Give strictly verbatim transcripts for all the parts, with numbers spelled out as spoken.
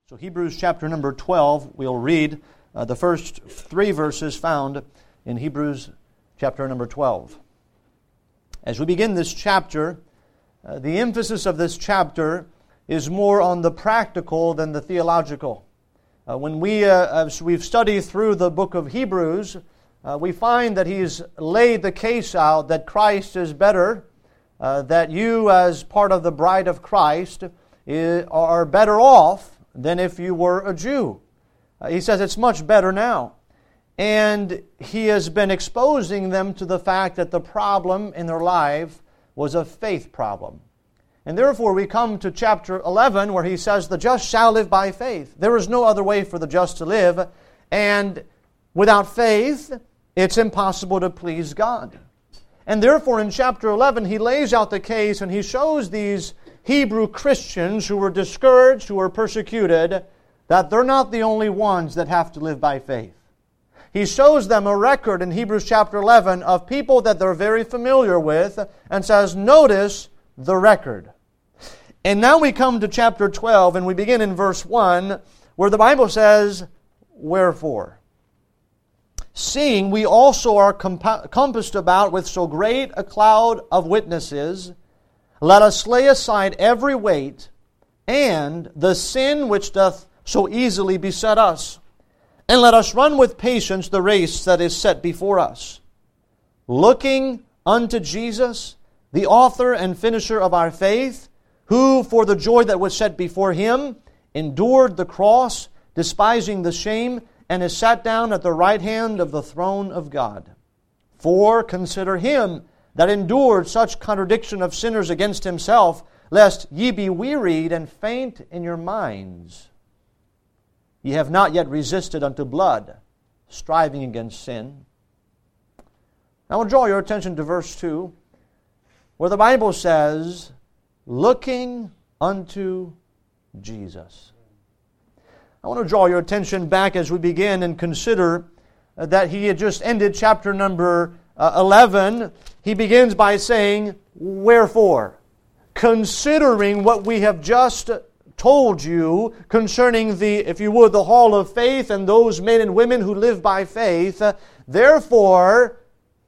So Hebrews chapter number twelve, we'll read uh, the first three verses found in Hebrews chapter number twelve. As we begin this chapter, uh, the emphasis of this chapter is more on the practical than the theological. Uh, when we, uh, as we've studied through the book of Hebrews, uh, we find that he's laid the case out that Christ is better, uh, that you as part of the bride of Christ is, are better off than if you were a Jew. Uh, he says it's much better now. And he has been exposing them to the fact that the problem in their life was a faith problem. And therefore we come to chapter eleven where he says, the just shall live by faith. There is no other way for the just to live. And without faith, it's impossible to please God. And therefore in chapter eleven he lays out the case and he shows these Hebrew Christians who were discouraged, who were persecuted, that they're not the only ones that have to live by faith. He shows them a record in Hebrews chapter eleven of people that they're very familiar with and says, notice the record. And now we come to chapter twelve and we begin in verse one where the Bible says, wherefore? Seeing we also are compa- compassed about with so great a cloud of witnesses, let us lay aside every weight and the sin which doth so easily beset us, and let us run with patience the race that is set before us, looking unto Jesus, the author and finisher of our faith, who for the joy that was set before him endured the cross, despising the shame, and is sat down at the right hand of the throne of God. For consider him that endured such contradiction of sinners against himself, lest ye be wearied and faint in your minds. Ye have not yet resisted unto blood, striving against sin. I will draw your attention to verse two, where the Bible says, looking unto Jesus. I want to draw your attention back as we begin and consider that he had just ended chapter number uh, eleven. He begins by saying, wherefore? Considering what we have just told you concerning the, if you would, the hall of faith and those men and women who live by faith, therefore,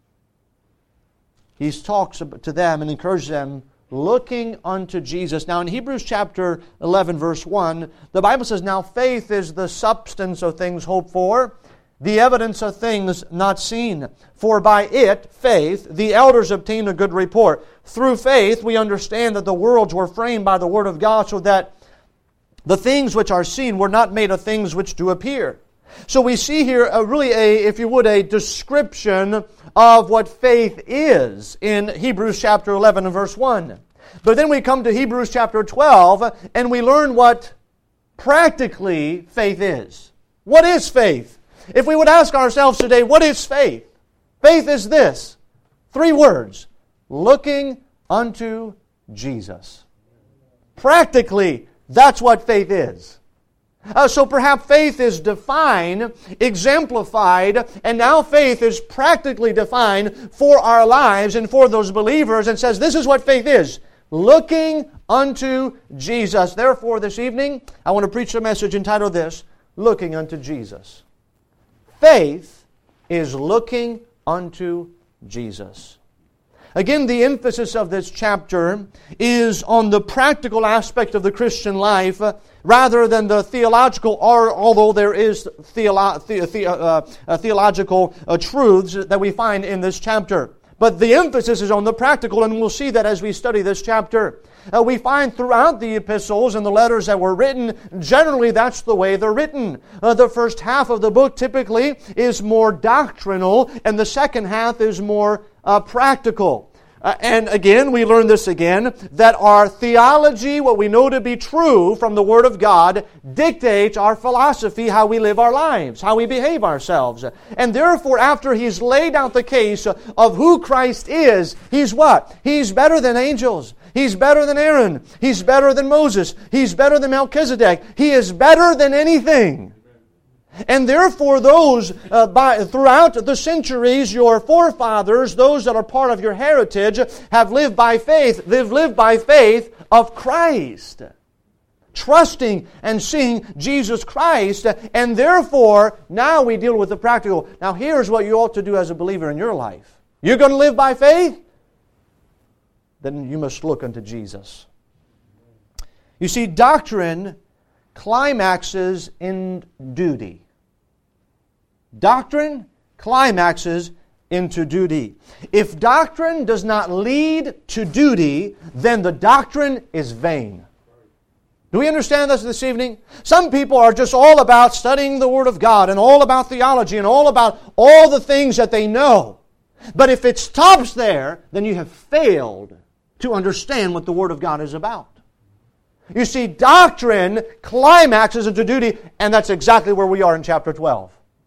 he talks to them and encourages them, looking unto Jesus. Now in Hebrews chapter eleven verse one, the Bible says, now faith is the substance of things hoped for, the evidence of things not seen. For by it, faith, the elders obtained a good report. Through faith we understand that the worlds were framed by the word of God, so that the things which are seen were not made of things which do appear. So we see here a, really a, if you would, a description of what faith is in Hebrews chapter eleven and verse one. But then we come to Hebrews chapter twelve and we learn what practically faith is. What is faith? If we would ask ourselves today, what is faith? Faith is this. Three words. Looking unto Jesus. Practically, that's what faith is. Uh, so perhaps faith is defined, exemplified, and now faith is practically defined for our lives and for those believers, and says this is what faith is. Looking unto Jesus. Therefore, this evening, I want to preach a message entitled this, Looking unto Jesus. Faith is looking unto Jesus. Again, the emphasis of this chapter is on the practical aspect of the Christian life uh, rather than the theological, or although there is theolo- the, the, uh, uh, theological uh, truths that we find in this chapter. But the emphasis is on the practical, and we'll see that as we study this chapter. Uh, we find throughout the epistles and the letters that were written, generally that's the way they're written. Uh, the first half of the book typically is more doctrinal, and the second half is more uh, practical. Uh, and again, we learn this again, that our theology, what we know to be true from the Word of God, dictates our philosophy, how we live our lives, how we behave ourselves. And therefore, after He's laid out the case of who Christ is, He's what? He's better than angels. He's better than Aaron. He's better than Moses. He's better than Melchizedek. He is better than anything. And therefore those, uh, by, throughout the centuries, your forefathers, those that are part of your heritage, have lived by faith. They've lived by faith of Christ. trusting and seeing Jesus Christ, and therefore now we deal with the practical. Now here's what you ought to do as a believer in your life. You're going to live by faith? Then you must look unto Jesus. You see, doctrine climaxes in duty. Doctrine climaxes into duty. If doctrine does not lead to duty, then the doctrine is vain. Do we understand this this evening? Some people are just all about studying the Word of God and all about theology and all about all the things that they know. But if it stops there, then you have failed to understand what the Word of God is about. You see, doctrine climaxes into duty, and that's exactly where we are in chapter twelve.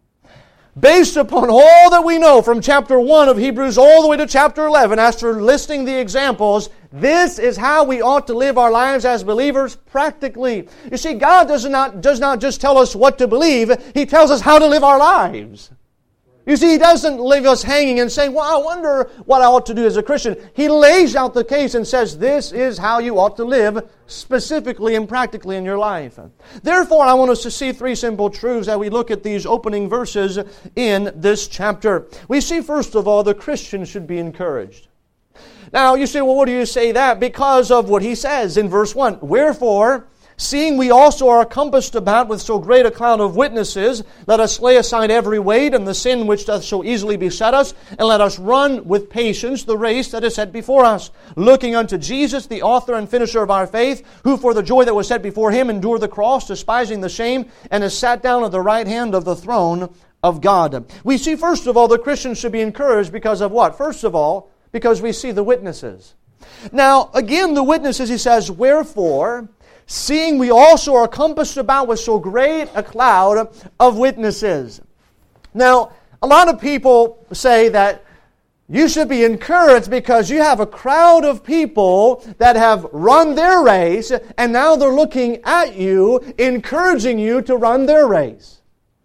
Based upon all that we know from chapter one of Hebrews all the way to chapter eleven, after listing the examples, this is how we ought to live our lives as believers practically. You see, God does not, does not just tell us what to believe, He tells us how to live our lives. You see, He doesn't leave us hanging and saying, well, I wonder what I ought to do as a Christian. He lays out the case and says, this is how you ought to live specifically and practically in your life. Therefore, I want us to see three simple truths as we look at these opening verses in this chapter. We see, first of all, the Christian should be encouraged. Now, you say, well, what do you say that? Because of what he says in verse one. Wherefore, seeing we also are compassed about with so great a cloud of witnesses, let us lay aside every weight and the sin which doth so easily beset us, and let us run with patience the race that is set before us, looking unto Jesus, the author and finisher of our faith, who for the joy that was set before Him endured the cross, despising the shame, and is sat down at the right hand of the throne of God. We see, first of all, the Christians should be encouraged because of what? First of all, because we see the witnesses. Now, again, the witnesses, he says, wherefore, seeing we also are compassed about with so great a cloud of witnesses. Now, a lot of people say that you should be encouraged because you have a crowd of people that have run their race, and now they're looking at you, encouraging you to run their race.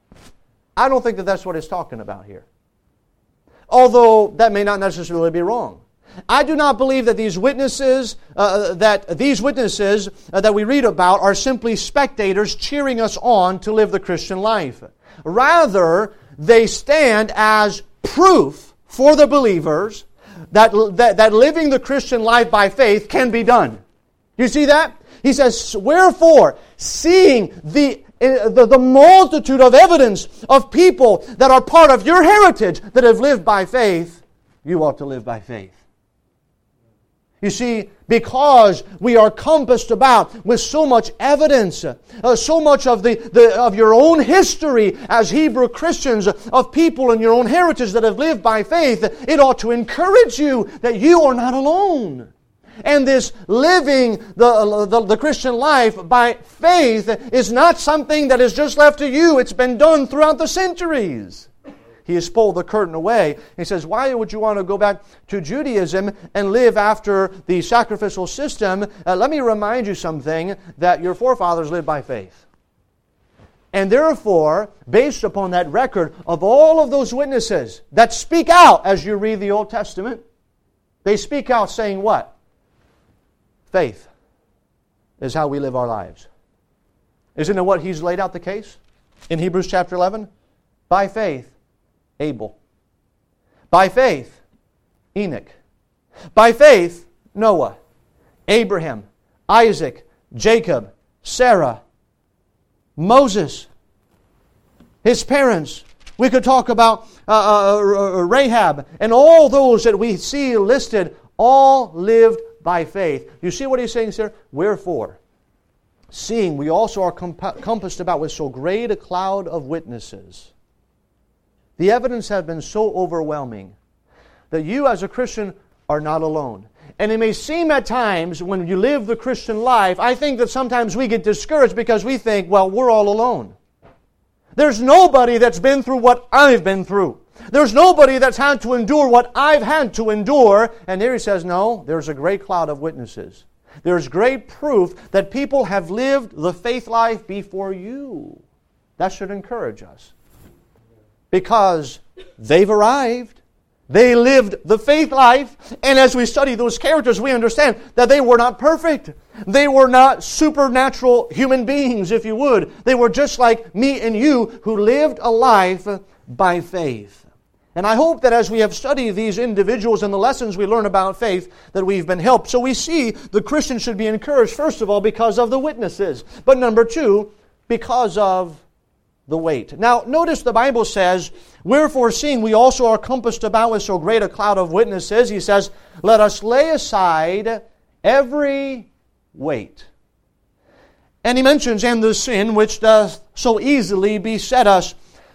I don't think that that's what it's talking about here. Although that may not necessarily be wrong. I do not believe that these witnesses uh, that these witnesses uh, that we read about are simply spectators cheering us on to live the Christian life. Rather, they stand as proof for the believers that, that, that living the Christian life by faith can be done. You see that? He says, wherefore, seeing the The, the multitude of evidence of people that are part of your heritage that have lived by faith, you ought to live by faith. You see, because we are compassed about with so much evidence, uh, so much of the, the of your own history as Hebrew Christians, of people in your own heritage that have lived by faith, it ought to encourage you that you are not alone. And this living the, the, the Christian life by faith is not something that is just left to you. It's been done throughout the centuries. He has pulled the curtain away. He says, why would you want to go back to Judaism and live after the sacrificial system? Uh, let me remind you something, that your forefathers lived by faith. And therefore, based upon that record of all of those witnesses that speak out as you read the Old Testament, they speak out saying what? Faith is how we live our lives. Isn't it what he's laid out the case in Hebrews chapter eleven? By faith, Abel. By faith, Enoch. By faith, Noah. Abraham, Isaac, Jacob, Sarah, Moses, his parents. We could talk about uh, uh, Rahab, and all those that we see listed all lived by faith. You see what he's saying here? Wherefore, seeing we also are comp- compassed about with so great a cloud of witnesses. The evidence has been so overwhelming that you as a Christian are not alone. And it may seem at times when you live the Christian life, I think that sometimes we get discouraged because we think, well, we're all alone. There's nobody that's been through what I've been through. There's nobody that's had to endure what I've had to endure. And there he says, no, there's a great cloud of witnesses. There's great proof that people have lived the faith life before you. That should encourage us. Because they've arrived. They lived the faith life. And as we study those characters, we understand that they were not perfect. They were not supernatural human beings, if you would. They were just like me and you who lived a life by faith. And I hope that as we have studied these individuals and the lessons we learn about faith, that we've been helped. So we see the Christian should be encouraged, first of all, because of the witnesses. But number two, because of the weight. Now, notice the Bible says, wherefore seeing we also are compassed about with so great a cloud of witnesses, he says, let us lay aside every weight. And he mentions, and the sin which doth so easily beset us.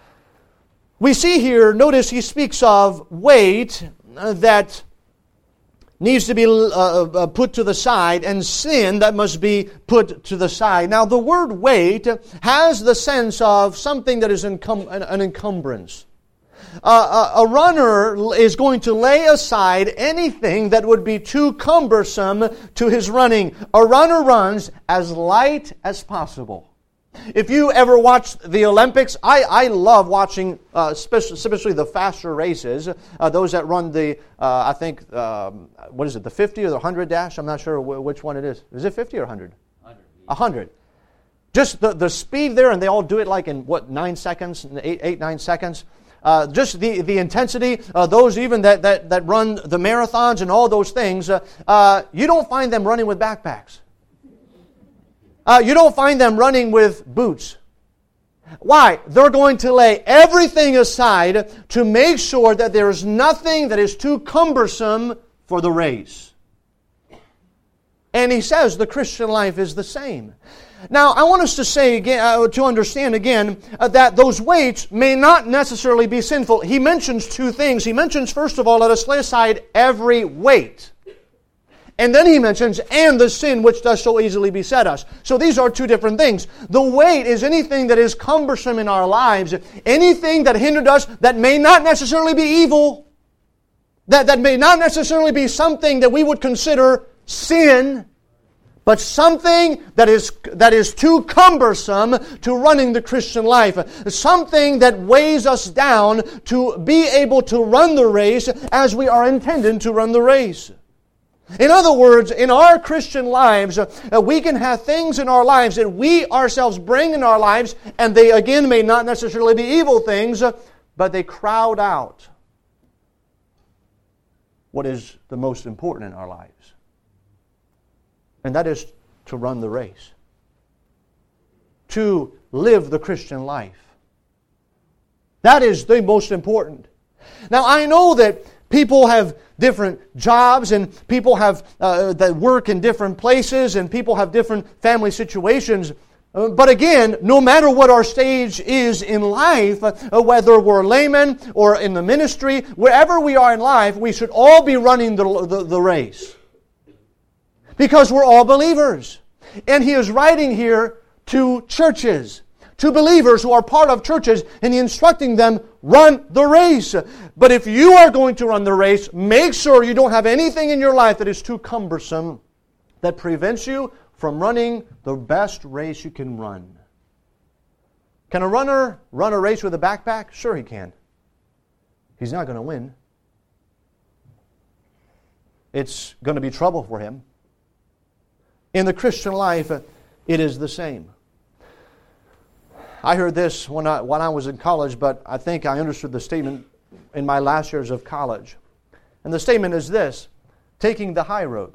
We see here, notice he speaks of weight that needs to be uh, put to the side, and sin that must be put to the side. Now, the word weight has the sense of something that is encum- an encumbrance. Uh, a, a runner is going to lay aside anything that would be too cumbersome to his running. A runner runs as light as possible. If you ever watched the Olympics, I, I love watching, uh, especially, especially the faster races, uh, those that run the, uh, I think, um, what is it, the fifty or the one hundred dash? I'm not sure w- which one it is. Is it fifty or one hundred? one hundred. one hundred. Just the, the speed there, and they all do it like in, what, nine seconds, eight, eight nine seconds. Uh, just the, the intensity, uh, those even that, that, that run the marathons and all those things, uh, uh, you don't find them running with backpacks. Uh, you don't find them running with boots. Why? They're going to lay everything aside to make sure that there is nothing that is too cumbersome for the race. And he says the Christian life is the same. Now, I want us to say again, uh, to understand again, uh, that those weights may not necessarily be sinful. He mentions two things. He mentions, first of all, let us lay aside every weight. And then he mentions, and the sin which does so easily beset us. So these are two different things. The weight is anything that is cumbersome in our lives, anything that hindered us that may not necessarily be evil, that, that may not necessarily be something that we would consider sin, but something that is, that is too cumbersome to running the Christian life. Something that weighs us down to be able to run the race as we are intended to run the race. In other words, in our Christian lives, uh, we can have things in our lives that we ourselves bring in our lives, and they again may not necessarily be evil things, uh, but they crowd out what is the most important in our lives. And that is to run the race. To live the Christian life. That is the most important. Now, I know that people have different jobs, and people have uh, that work in different places, and people have different family situations. Uh, but again, no matter what our stage is in life, uh, whether we're laymen or in the ministry, wherever we are in life, we should all be running the, the, the race. Because we're all believers. And he is writing here to churches, to believers who are part of churches, and He's instructing them, run the race. But if you are going to run the race, make sure you don't have anything in your life that is too cumbersome that prevents you from running the best race you can run. Can a runner run a race with a backpack? Sure he can. He's not going to win. It's going to be trouble for him. In the Christian life, it is the same. I heard this when I, when I was in college, but I think I understood the statement in my last years of college. And the statement is this: taking the high road.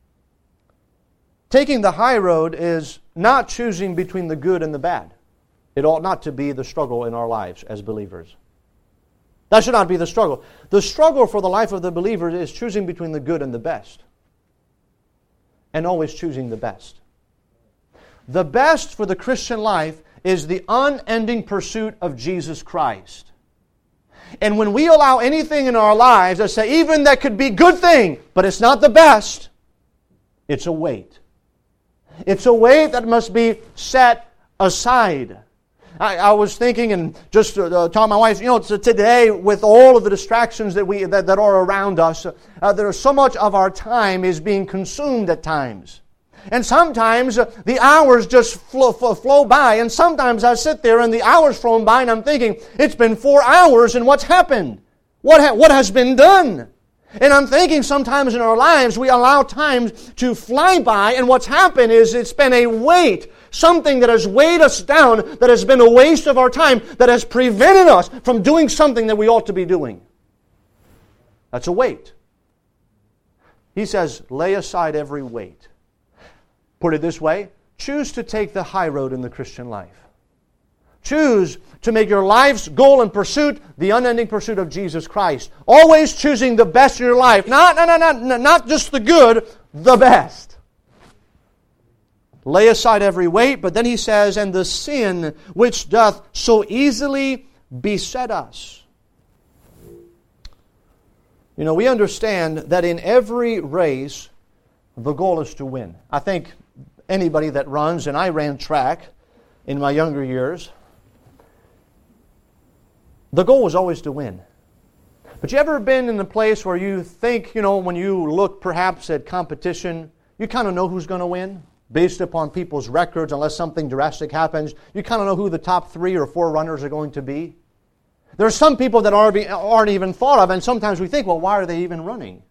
Taking the high road is not choosing between the good and the bad. It ought not to be the struggle in our lives as believers. That should not be the struggle. The struggle for the life of the believer is choosing between the good and the best. And always choosing the best. The best for the Christian life is the unending pursuit of Jesus Christ. And when we allow anything in our lives that say, even that could be good thing, but it's not the best, it's a weight. It's a weight that must be set aside. I, I was thinking and just uh, telling my wife, you know, today with all of the distractions that we that, that are around us, uh, there is so much of our time is being consumed at times. And sometimes uh, the hours just flow, flow, flow by, and sometimes I sit there and the hours flown by and I'm thinking, it's been four hours and what's happened? What, ha- what has been done? And I'm thinking sometimes in our lives we allow time to fly by, and what's happened is it's been a weight, something that has weighed us down, that has been a waste of our time, that has prevented us from doing something that we ought to be doing. That's a weight. He says, lay aside every weight. Put it this way, choose to take the high road in the Christian life. Choose to make your life's goal and pursuit the unending pursuit of Jesus Christ. Always choosing the best in your life. Not, not, not, not, not just the good, the best. Lay aside every weight, but then he says, and the sin which doth so easily beset us. You know, we understand that in every race, the goal is to win. I think anybody that runs, and I ran track in my younger years, the goal was always to win. But you ever been in a place where you think, you know, when you look perhaps at competition, you kind of know who's going to win? Based upon people's records, unless something drastic happens, you kind of know who the top three or four runners are going to be. There are some people that aren't even thought of, and sometimes we think, well, why are they even running?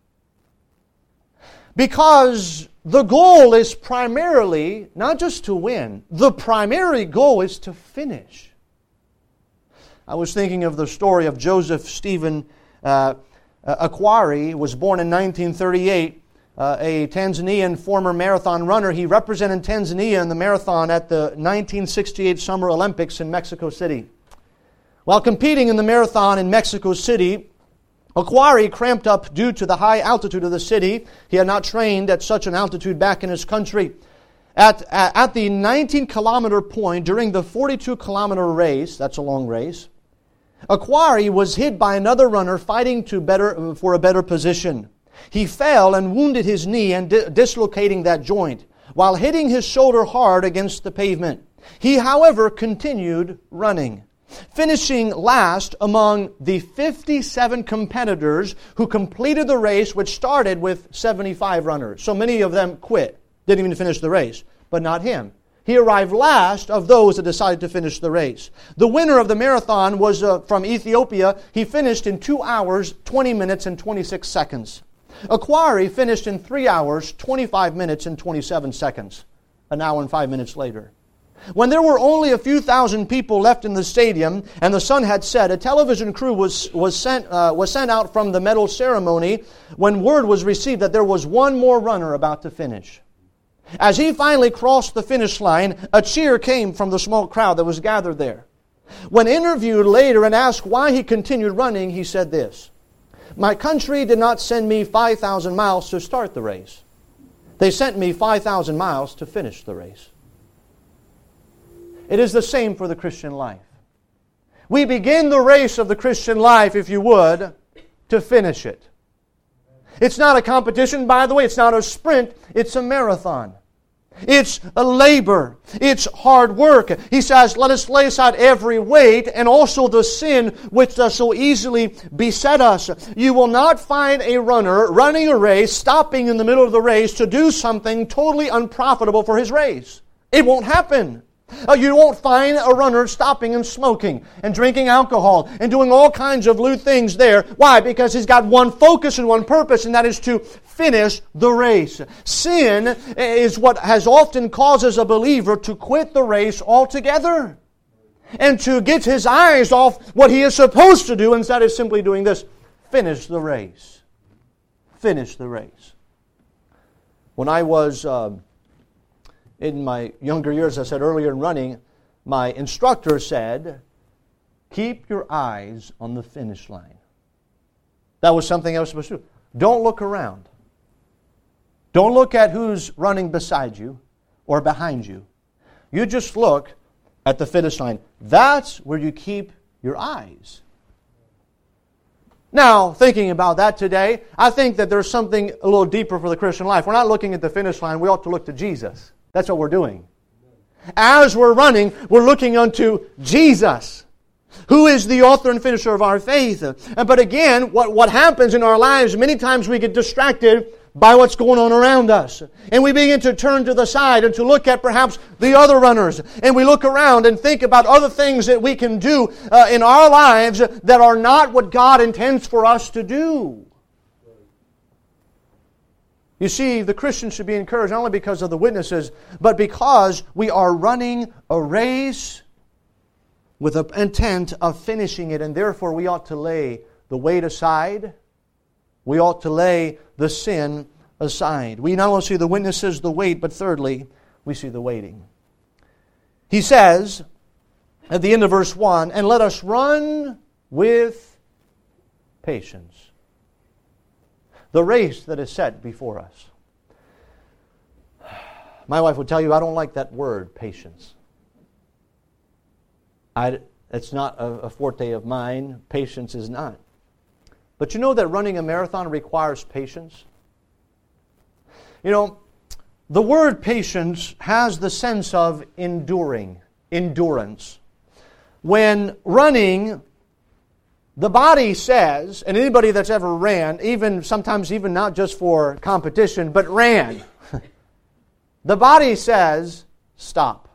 Because the goal is primarily not just to win. The primary goal is to finish. I was thinking of the story of Joseph Stephen uh, Akhwari, was born in nineteen thirty-eight, uh, a Tanzanian former marathon runner. He represented Tanzania in the marathon at the nineteen sixty-eight Summer Olympics in Mexico City. While competing in the marathon in Mexico City, Akhwari cramped up due to the high altitude of the city. He had not trained at such an altitude back in his country. At, at the nineteen kilometer point during the forty-two kilometer race, that's a long race, Akhwari was hit by another runner fighting to better, for a better position. He fell and wounded his knee and di- dislocating that joint while hitting his shoulder hard against the pavement. He, however, continued running, finishing last among the fifty-seven competitors who completed the race, which started with seventy-five runners. So many of them quit, didn't even finish the race, but not him. He arrived last of those that decided to finish the race. The winner of the marathon was uh, from Ethiopia. He finished in two hours, twenty minutes, and twenty-six seconds. Akhwari finished in three hours, twenty-five minutes, and twenty-seven seconds, an hour and five minutes later. When there were only a few thousand people left in the stadium and the sun had set, a television crew was, was, sent, uh, was sent out from the medal ceremony when word was received that there was one more runner about to finish. As he finally crossed the finish line, a cheer came from the small crowd that was gathered there. When interviewed later and asked why he continued running, he said this, "My country did not send me five thousand miles to start the race. They sent me five thousand miles to finish the race." It is the same for the Christian life. We begin the race of the Christian life, if you would, to finish it. It's not a competition, by the way. It's not a sprint. It's a marathon. It's a labor. It's hard work. He says, let us lay aside every weight and also the sin which does so easily beset us. You will not find a runner running a race, stopping in the middle of the race to do something totally unprofitable for his race. It won't happen. Uh, you won't find a runner stopping and smoking and drinking alcohol and doing all kinds of lewd things there. Why? Because he's got one focus and one purpose, and that is to finish the race. Sin is what has often causes a believer to quit the race altogether and to get his eyes off what he is supposed to do, instead of simply doing this: finish the race. Finish the race. When I was... Uh, In my younger years, I said earlier in running, my instructor said, keep your eyes on the finish line. That was something I was supposed to do. Don't look around. Don't look at who's running beside you or behind you. You just look at the finish line. That's where you keep your eyes. Now, thinking about that today, I think that there's something a little deeper for the Christian life. We're not looking at the finish line. We ought to look to Jesus. That's what we're doing. As we're running, we're looking unto Jesus, who is the author and finisher of our faith. But again, what, what happens in our lives, many times we get distracted by what's going on around us. And we begin to turn to the side and to look at perhaps the other runners. And we look around and think about other things that we can do uh, in our lives that are not what God intends for us to do. You see, the Christian should be encouraged not only because of the witnesses, but because we are running a race with the intent of finishing it, and therefore we ought to lay the weight aside. We ought to lay the sin aside. We not only see the witnesses, the weight, but thirdly, we see the waiting. He says at the end of verse one, and let us run with patience the race that is set before us. My wife would tell you, I don't like that word, patience. I, it's not a, a forte of mine. Patience is not. But you know that running a marathon requires patience? You know, the word patience has the sense of enduring, endurance. When running, the body says, and anybody that's ever ran, even sometimes even not just for competition, but ran, the body says, stop.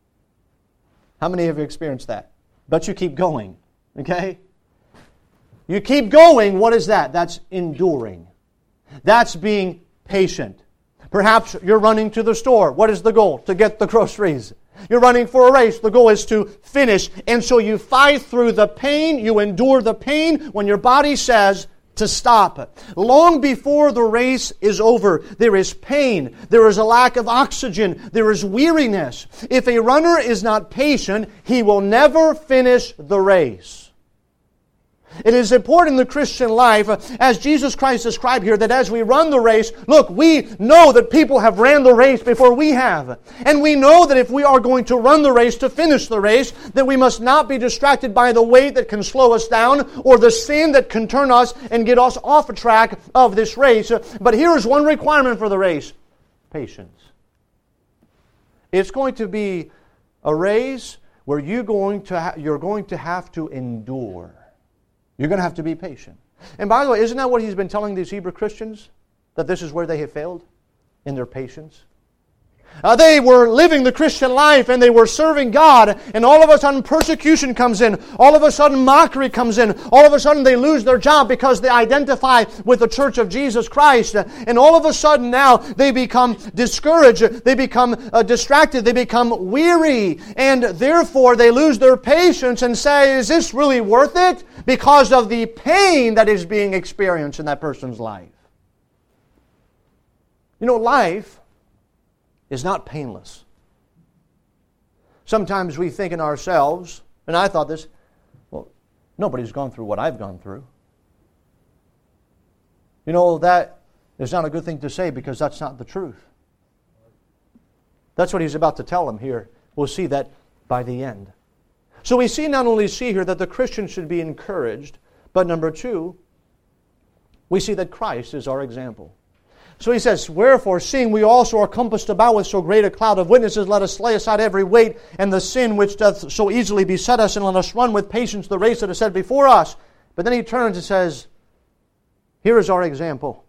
How many of you experienced that? But you keep going, okay? You keep going, what is that? That's enduring. That's being patient. Perhaps you're running to the store. What is the goal? To get the groceries. You're running for a race. The goal is to finish. And so you fight through the pain. You endure the pain when your body says to stop. Long before the race is over, there is pain. There is a lack of oxygen. There is weariness. If a runner is not patient, he will never finish the race. It is important in the Christian life, as Jesus Christ described here, that as we run the race, look, we know that people have ran the race before we have. And we know that if we are going to run the race, to finish the race, that we must not be distracted by the weight that can slow us down or the sin that can turn us and get us off a track of this race. But here is one requirement for the race: patience. It's going to be a race where you're going to ha- you're going to have to endure. You're going to have to be patient. And by the way, isn't that what he's been telling these Hebrew Christians? That this is where they have failed? In their patience? Uh, they were living the Christian life and they were serving God, and all of a sudden persecution comes in. All of a sudden mockery comes in. All of a sudden they lose their job because they identify with the Church of Jesus Christ. And all of a sudden now they become discouraged. They become uh, distracted. They become weary. And therefore they lose their patience and say, is this really worth it? Because of the pain that is being experienced in that person's life. You know, life is not painless. Sometimes we think in ourselves, and I thought this, well, nobody's gone through what I've gone through. You know, that is not a good thing to say because that's not the truth. That's what he's about to tell them here. We'll see that by the end. So we see not only see here that the Christian should be encouraged, but number two, we see that Christ is our example. So he says, wherefore, seeing we also are compassed about with so great a cloud of witnesses, let us lay aside every weight and the sin which doth so easily beset us, and let us run with patience the race that is set before us. But then he turns and says, here is our example.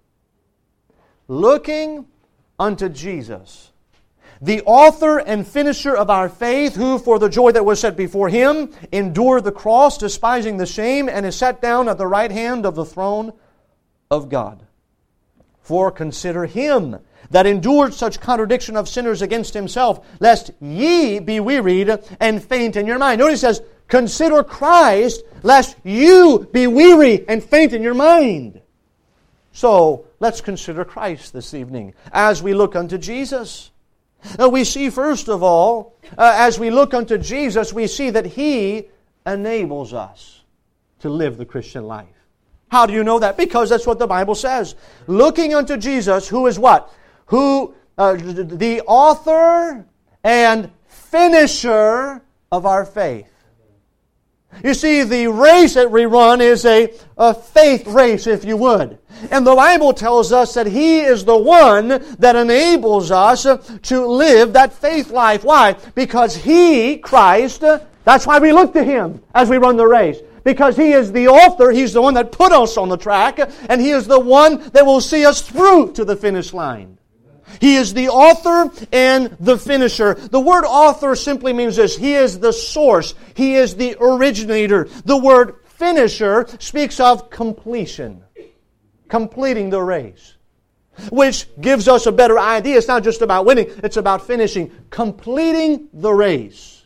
Looking unto Jesus, the author and finisher of our faith, who for the joy that was set before him endured the cross, despising the shame, and is set down at the right hand of the throne of God. For consider him that endured such contradiction of sinners against himself, lest ye be wearied and faint in your mind. Notice he says, consider Christ, lest you be weary and faint in your mind. So, let's consider Christ this evening as we look unto Jesus. Now, we see, first of all, uh, as we look unto Jesus, we see that He enables us to live the Christian life. How do you know that? Because that's what the Bible says. Looking unto Jesus, who is what? Who, uh, the author and finisher of our faith. You see, the race that we run is a, a faith race, if you would. And the Bible tells us that He is the one that enables us to live that faith life. Why? Because He, Christ, that's why we look to Him as we run the race. Because He is the author, He's the one that put us on the track, and He is the one that will see us through to the finish line. He is the author and the finisher. The word author simply means this: He is the source. He is the originator. The word finisher speaks of completion. Completing the race. which gives us a better idea. It's not just about winning, it's about finishing, completing the race.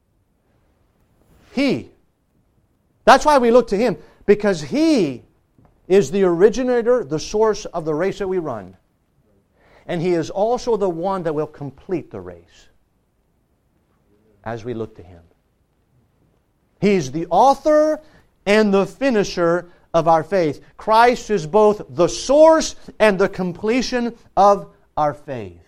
He. That's why we look to Him, because He is the originator, the source of the race that we run. And He is also the one that will complete the race as we look to Him. He's the author and the finisher of our faith. Christ is both the source and the completion of our faith.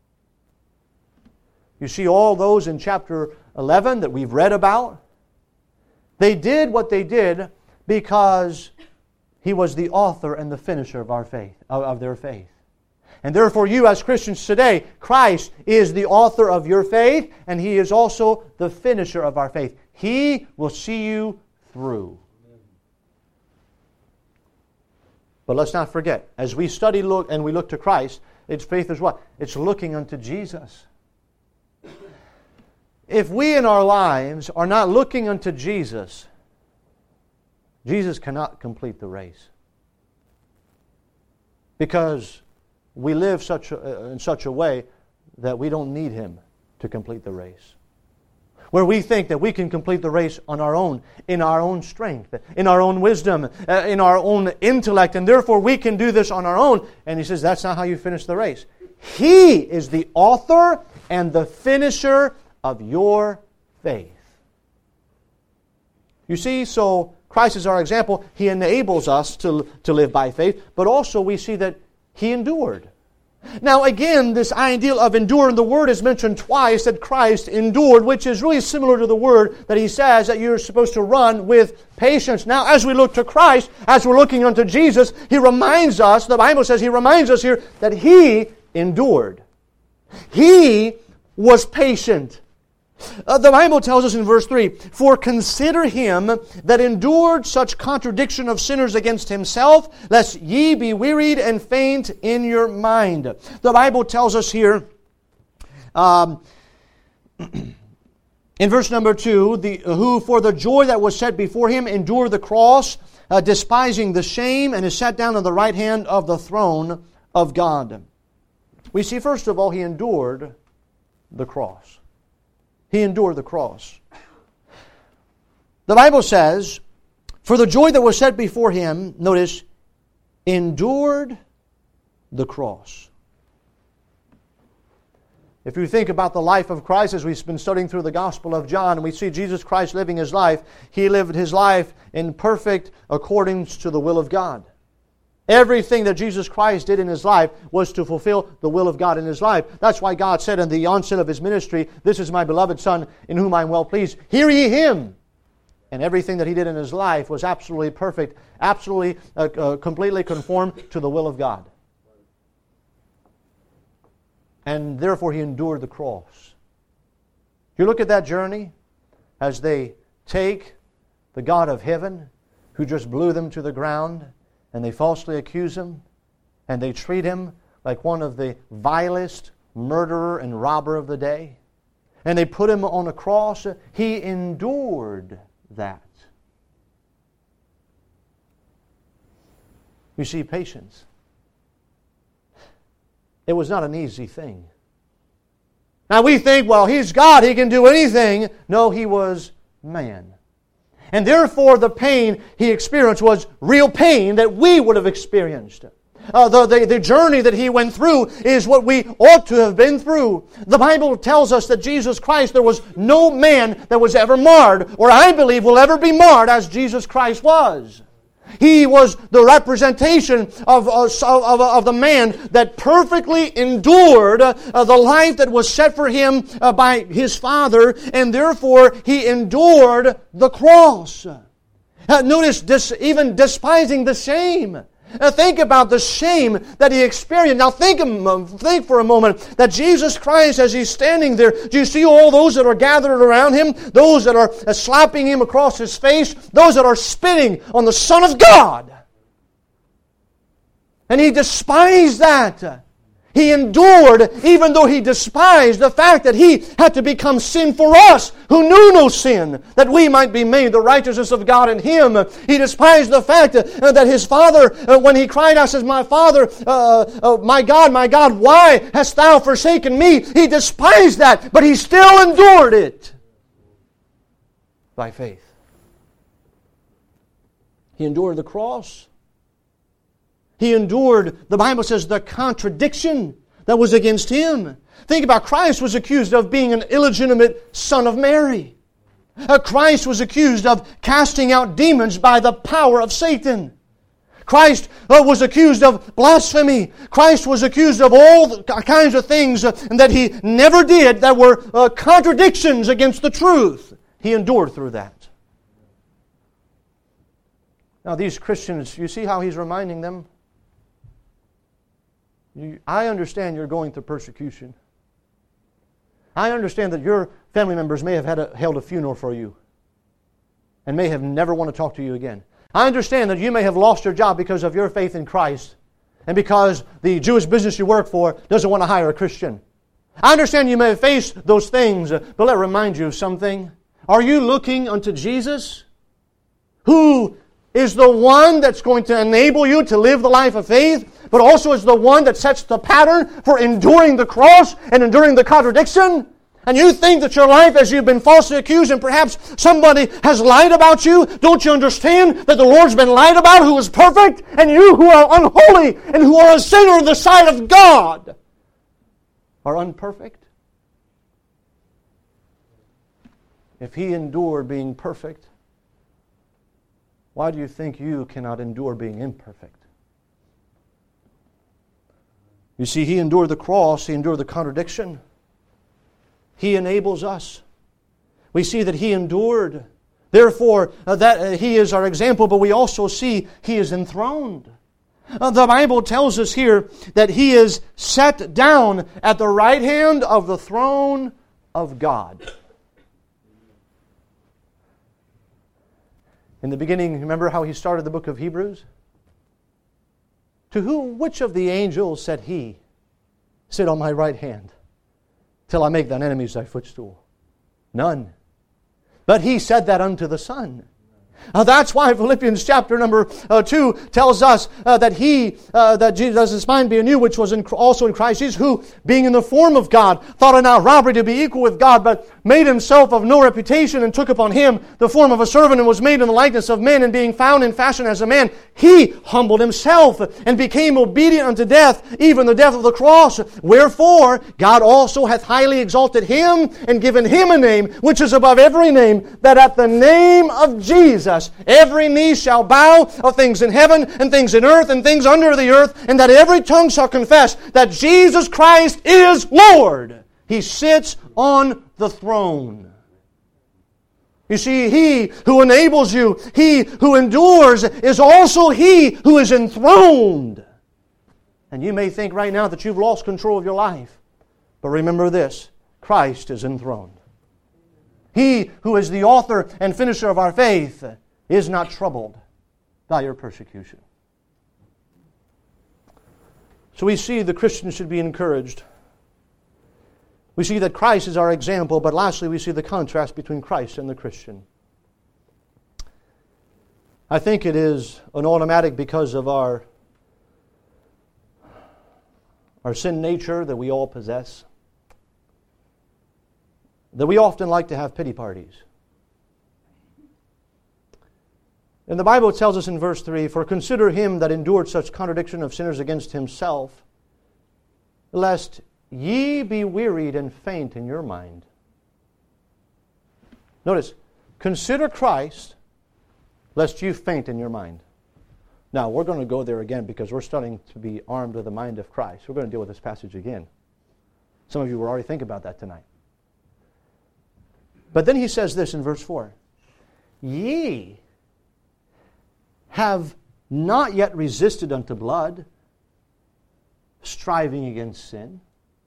You see all those in chapter eleven that we've read about? They did what they did because He was the author and the finisher of our faith, of, of their faith. And therefore you as Christians today, Christ is the author of your faith, and He is also the finisher of our faith. He will see you through. But let's not forget, as we study look and we look to Christ, its faith is what? It's looking unto Jesus. If we in our lives are not looking unto Jesus, Jesus cannot complete the race. Because we live such a, in such a way that we don't need Him to complete the race. Where we think that we can complete the race on our own, in our own strength, in our own wisdom, uh, in our own intellect, and therefore we can do this on our own. And He says that's not how you finish the race. He is the author and the finisher of your faith. You see, so Christ is our example. He enables us to, to live by faith, but also we see that He endured. Now again, this idea of enduring, the word is mentioned twice that Christ endured, which is really similar to the word that He says that you're supposed to run with patience. Now as we look to Christ, as we're looking unto Jesus, He reminds us, the Bible says He reminds us here that He endured. He was patient. Uh, the Bible tells us in verse three, "For consider Him that endured such contradiction of sinners against Himself, lest ye be wearied and faint in your mind." The Bible tells us here, um, in verse number two, the, who for the joy that was set before Him endured the cross, uh, despising the shame, and is sat down on the right hand of the throne of God. We see, first of all, He endured the cross. He endured the cross. The Bible says, for the joy that was set before Him, notice, endured the cross. If you think about the life of Christ as we've been studying through the Gospel of John, and we see Jesus Christ living His life, He lived His life in perfect accordance to the will of God. Everything that Jesus Christ did in His life was to fulfill the will of God in His life. That's why God said in the onset of His ministry, "This is my beloved Son, in whom I am well pleased. Hear ye Him." And everything that He did in His life was absolutely perfect, absolutely, uh, uh, completely conformed to the will of God. And therefore He endured the cross. You look at that journey as they take the God of heaven, who just blew them to the ground, and they falsely accuse Him, and they treat Him like one of the vilest murderer and robber of the day. And they put Him on a cross. He endured that. You see, patience. It was not an easy thing. Now we think, well, He's God, He can do anything. No, He was man. And therefore the pain He experienced was real pain that we would have experienced. Uh, the, the, the journey that He went through is what we ought to have been through. The Bible tells us that Jesus Christ, there was no man that was ever marred, or I believe will ever be marred as Jesus Christ was. He was the representation of, of, of, of the man that perfectly endured uh, the life that was set for him uh, by His Father, and therefore He endured the cross. Uh, notice, dis, even despising the shame. Now think about the shame that He experienced. Now think, think for a moment that Jesus Christ, as He's standing there, do you see all those that are gathered around Him? Those that are slapping Him across His face? Those that are spitting on the Son of God? And He despised that. He endured even though He despised the fact that He had to become sin for us who knew no sin, that we might be made the righteousness of God in Him. He despised the fact that His Father, when He cried out, says, My Father, uh, uh, my God, my God, why hast Thou forsaken me? He despised that, but He still endured it by faith. He endured the cross. He endured, the Bible says, the contradiction that was against Him. Think about, Christ was accused of being an illegitimate son of Mary. Uh, Christ was accused of casting out demons by the power of Satan. Christ uh, was accused of blasphemy. Christ was accused of all kinds of things uh, that He never did that were uh, contradictions against the truth. He endured through that. Now these Christians, you see how He's reminding them? You, I understand you're going through persecution. I understand that your family members may have had a, held a funeral for you and may have never want to talk to you again. I understand that you may have lost your job because of your faith in Christ and because the Jewish business you work for doesn't want to hire a Christian. I understand you may have faced those things, but let me remind you of something. Are you looking unto Jesus, who is the one that's going to enable you to live the life of faith, but also is the one that sets the pattern for enduring the cross and enduring the contradiction? And you think that your life, as you've been falsely accused and perhaps somebody has lied about you, don't you understand that the Lord's been lied about, who is perfect, and you who are unholy and who are a sinner in the sight of God are unperfect? If He endured being perfect, why do you think you cannot endure being imperfect? You see, He endured the cross, He endured the contradiction. He enables us. We see that He endured. Therefore, uh, that uh, He is our example, but we also see He is enthroned. Uh, the Bible tells us here that He is set down at the right hand of the throne of God. In the beginning, remember how he started the book of Hebrews? To who, which of the angels said He, sit on my right hand, till I make thine enemies thy footstool? None. But He said that unto the Son. Uh, that's why Philippians chapter number uh, two tells us uh, that He, uh, that Jesus' mind be anew, which was in, also in Christ Jesus, who, being in the form of God, thought it not robbery to be equal with God, but made Himself of no reputation, and took upon Him the form of a servant, and was made in the likeness of men, and being found in fashion as a man, He humbled Himself, and became obedient unto death, even the death of the cross. Wherefore, God also hath highly exalted Him, and given Him a name, which is above every name, that at the name of Jesus, every knee shall bow, of things in heaven, and things in earth, and things under the earth, and that every tongue shall confess that Jesus Christ is Lord. He sits on the throne. You see, He who enables you, He who endures, is also He who is enthroned. And you may think right now that you've lost control of your life. But remember this, Christ is enthroned. He who is the author and finisher of our faith is not troubled by your persecution. So we see the Christian should be encouraged. We see that Christ is our example, but lastly we see the contrast between Christ and the Christian. I think it is an automatic because of our, our sin nature that we all possess, that we often like to have pity parties. And the Bible tells us in verse three, For consider Him that endured such contradiction of sinners against Himself, lest ye be wearied and faint in your mind. Notice, consider Christ, lest you faint in your mind. Now, we're going to go there again because we're starting to be armed with the mind of Christ. We're going to deal with this passage again. Some of you were already thinking about that tonight. But then he says this in verse four, Ye have not yet resisted unto blood, striving against sin.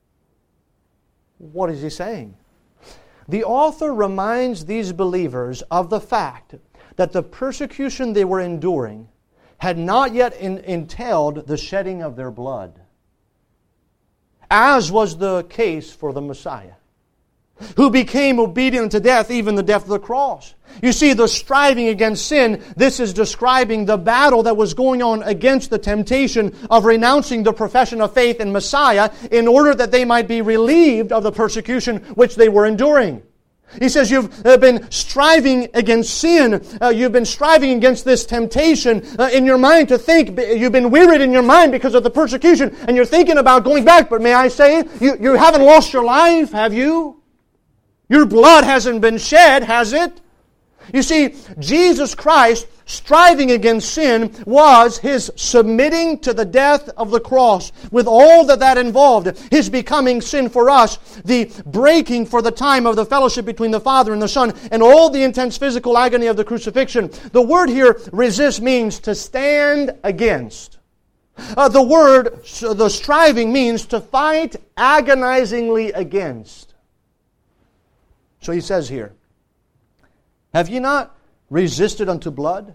What is he saying? The author reminds these believers of the fact that the persecution they were enduring had not yet in, entailed the shedding of their blood. as was the case for the Messiah, who became obedient to death, even the death of the cross. You see, the striving against sin, this is describing the battle that was going on against the temptation of renouncing the profession of faith in Messiah in order that they might be relieved of the persecution which they were enduring. He says you've been striving against sin. Uh, you've been striving against this temptation uh, in your mind to think. You've been wearied in your mind because of the persecution, and you're thinking about going back. But may I say, you, you haven't lost your life, have you? Your blood hasn't been shed, has it? You see, Jesus Christ, striving against sin, was His submitting to the death of the cross, with all that that involved. His becoming sin for us, the breaking for the time of the fellowship between the Father and the Son, and all the intense physical agony of the crucifixion. The word here, resist, means to stand against. Uh, the word, the striving, means to fight agonizingly against. So he says here, have ye not resisted unto blood?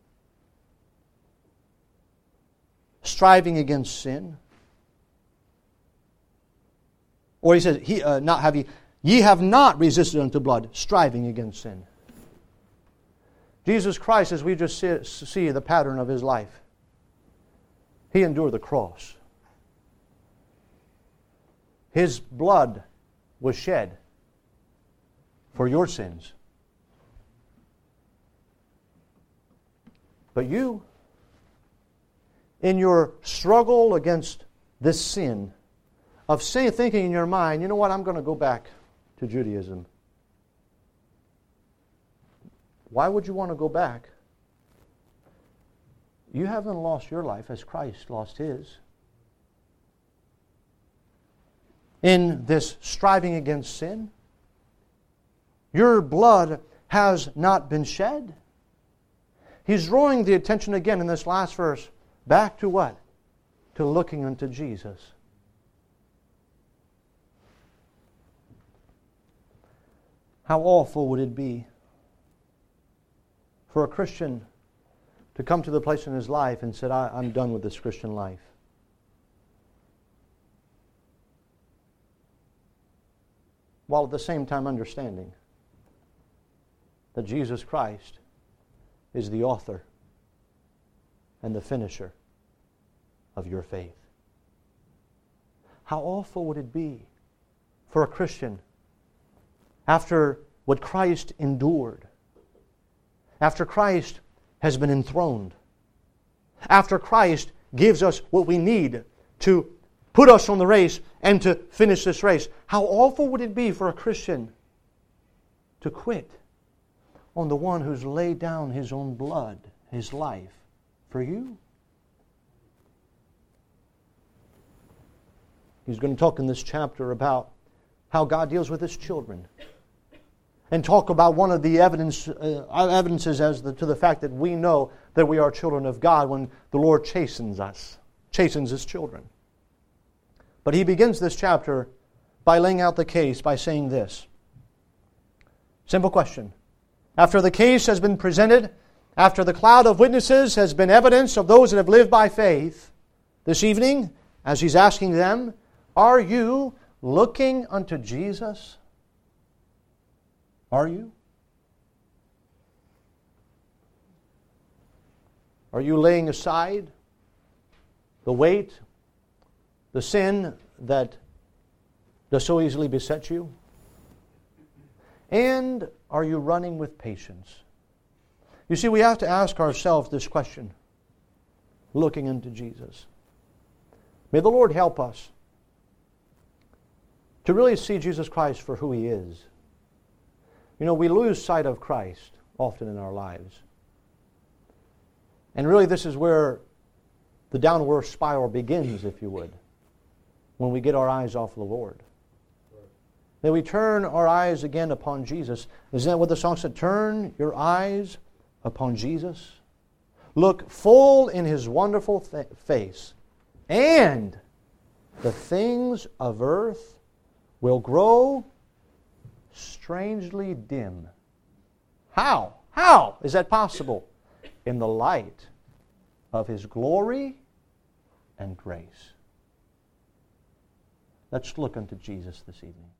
Striving against sin? Or he says, he, uh, not have ye, ye have not resisted unto blood, striving against sin. Jesus Christ, as we just see, see the pattern of His life, He endured the cross. His blood was shed for your sins. But you, in your struggle against this sin, of say, thinking in your mind, you know what, I'm going to go back to Judaism. Why would you want to go back? You haven't lost your life as Christ lost His. In this striving against sin, your blood has not been shed. He's drawing the attention again in this last verse back to what? To looking unto Jesus. How awful would it be for a Christian to come to the place in his life and said, I, I'm done with this Christian life. While at the same time understanding that Jesus Christ is the author and the finisher of your faith. How awful would it be for a Christian, after what Christ endured, after Christ has been enthroned, after Christ gives us what we need to put us on the race and to finish this race, how awful would it be for a Christian to quit on the one who's laid down His own blood, His life, for you? He's going to talk in this chapter about how God deals with His children, and talk about one of the evidence, uh, evidences as the, to the fact that we know that we are children of God when the Lord chastens us, chastens His children. But he begins this chapter by laying out the case by saying this. Simple question. After the case has been presented, after the cloud of witnesses has been evidence of those that have lived by faith, this evening, as he's asking them, are you looking unto Jesus? Are you? Are you laying aside the weight, the sin that does so easily beset you? And are you running with patience? You see, we have to ask ourselves this question, looking into Jesus. May the Lord help us to really see Jesus Christ for who He is. You know, we lose sight of Christ often in our lives. And really this is where the downward spiral begins, if you would, when we get our eyes off the Lord. That we turn our eyes again upon Jesus. Isn't that what the song said? Turn your eyes upon Jesus. Look full in His wonderful th- face. And the things of earth will grow strangely dim. How? How is that possible? In the light of His glory and grace. Let's look unto Jesus this evening.